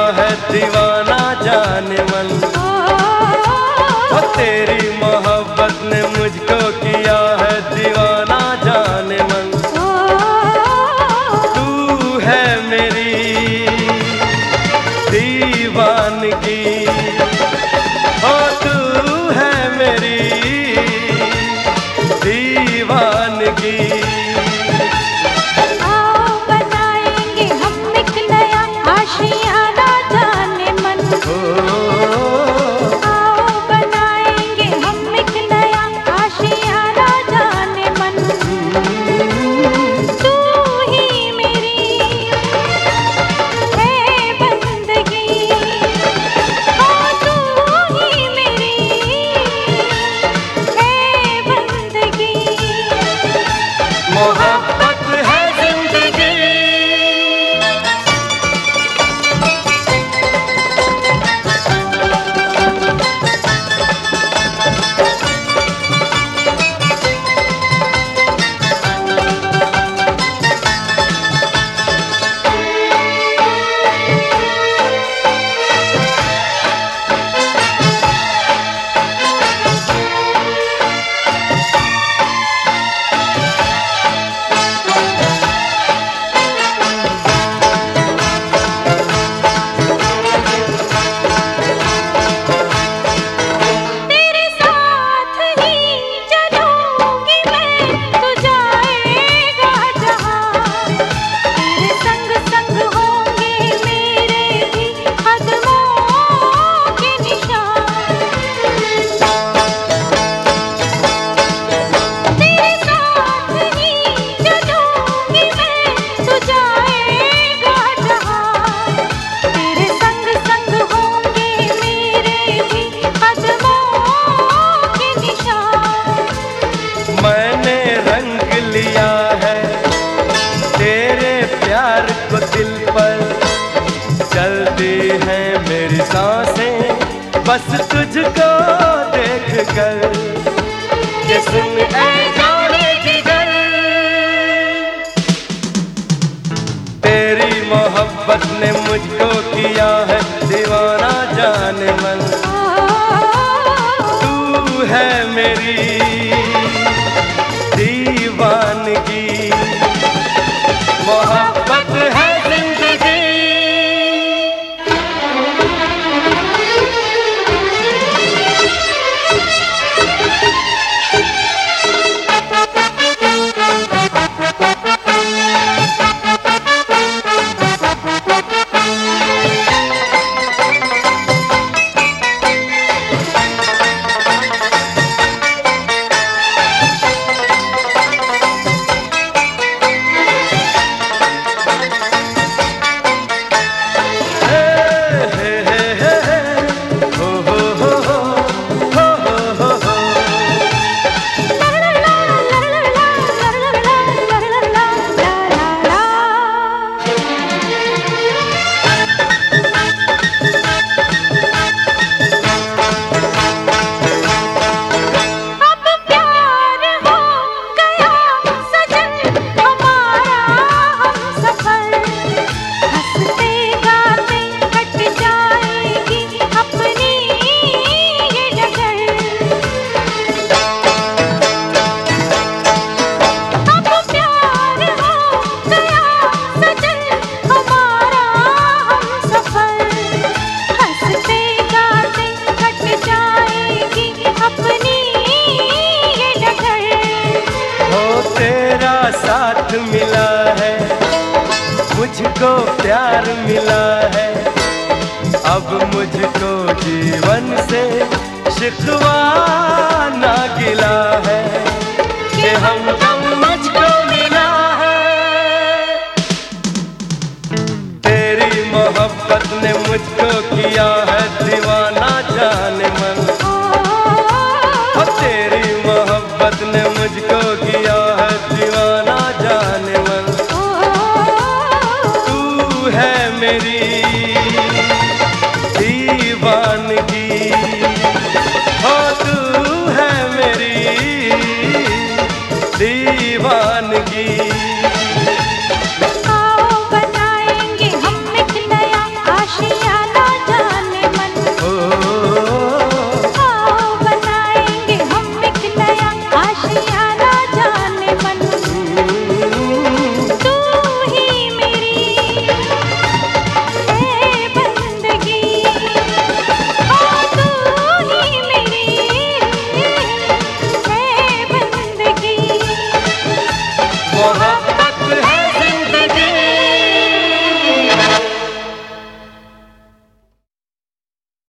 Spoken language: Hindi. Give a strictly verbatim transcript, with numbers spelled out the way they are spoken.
है दीवाना जाने मन। ओ तेरी मोहब्बत ने मुझको किया है दीवाना जाने मन। तू है मेरी दीवानगी, ओ तू है मेरी दीवानगी। चलती हैं मेरी सांसें बस तुझको देख कर। ये सुन ऐ जाने जिगर, तेरी मोहब्बत ने मुझको किया है दीवाना जाने मन। तू है मेरी दीवानगी, मोहब्बत है जिंदगी। साथ मिला है मुझको प्यार मिला है, अब मुझको जीवन से शिकवा ना गिला है कि हमदम मुझको मिला है। तेरी मोहब्बत ने मुझको किया है दीवाना।